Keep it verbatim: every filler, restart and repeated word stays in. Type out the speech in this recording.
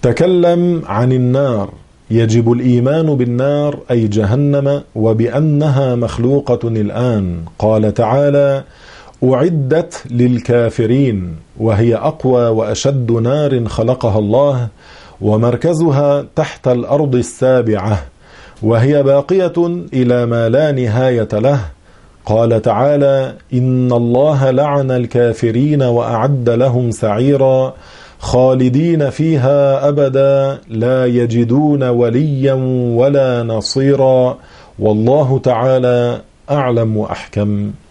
تكلم عن النار. يجب الإيمان بالنار أي جهنم وبأنها مخلوقة الآن. قال تعالى: أعدت للكافرين، وهي أقوى وأشد نار خلقها الله، ومركزها تحت الأرض السابعة، وهي باقية إلى ما لا نهاية له. قال تعالى: إن الله لعن الكافرين وأعد لهم سعيرا خالدين فيها أبدا لا يجدون وليا ولا نصيرا. والله تعالى أعلم وأحكم.